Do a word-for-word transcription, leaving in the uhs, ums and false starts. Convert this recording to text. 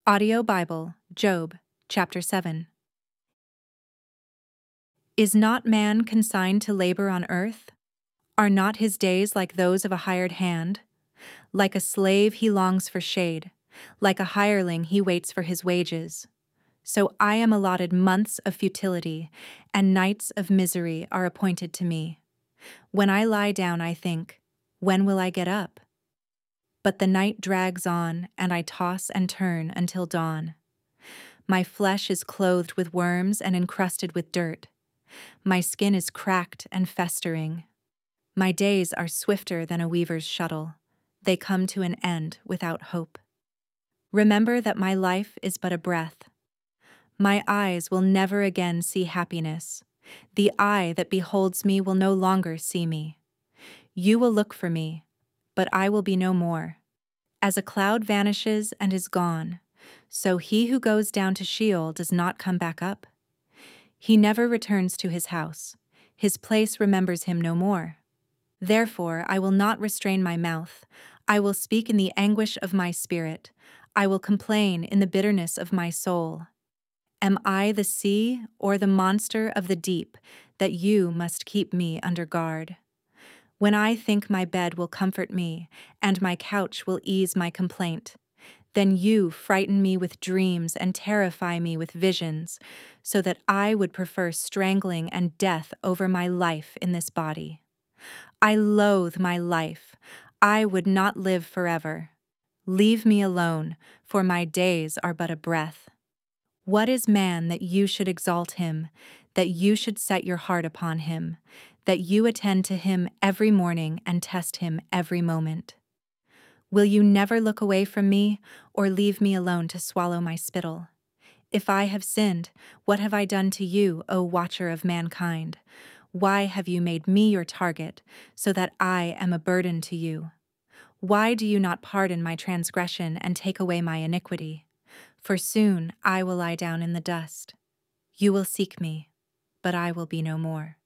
Audio Bible, Job, chapter seven. Is not man consigned to labor on earth? Are not his days like those of a hired hand? Like a slave he longs for shade, like a hireling he waits for his wages. So I am allotted months of futility, and nights of misery are appointed to me. When I lie down I think, when will I get up? But the night drags on, and I toss and turn until dawn. My flesh is clothed with worms and encrusted with dirt. My skin is cracked and festering. My days are swifter than a weaver's shuttle. They come to an end without hope. Remember that my life is but a breath. My eyes will never again see happiness. The eye that beholds me will no longer see me. You will look for me, but I will be no more. As a cloud vanishes and is gone, so he who goes down to Sheol does not come back up. He never returns to his house. His place remembers him no more. Therefore I will not restrain my mouth. I will speak in the anguish of my spirit. I will complain in the bitterness of my soul. Am I the sea or the monster of the deep that you must keep me under guard? When I think my bed will comfort me, and my couch will ease my complaint, then you frighten me with dreams and terrify me with visions, so that I would prefer strangling and death over my life in this body. I loathe my life. I would not live forever. Leave me alone, for my days are but a breath. What is man that you should exalt him, that you should set your heart upon him, that you attend to him every morning and test him every moment? Will you never look away from me, or leave me alone to swallow my spittle? If I have sinned, what have I done to you, O watcher of mankind? Why have you made me your target, so that I am a burden to you? Why do you not pardon my transgression and take away my iniquity? For soon I will lie down in the dust. You will seek me, but I will be no more.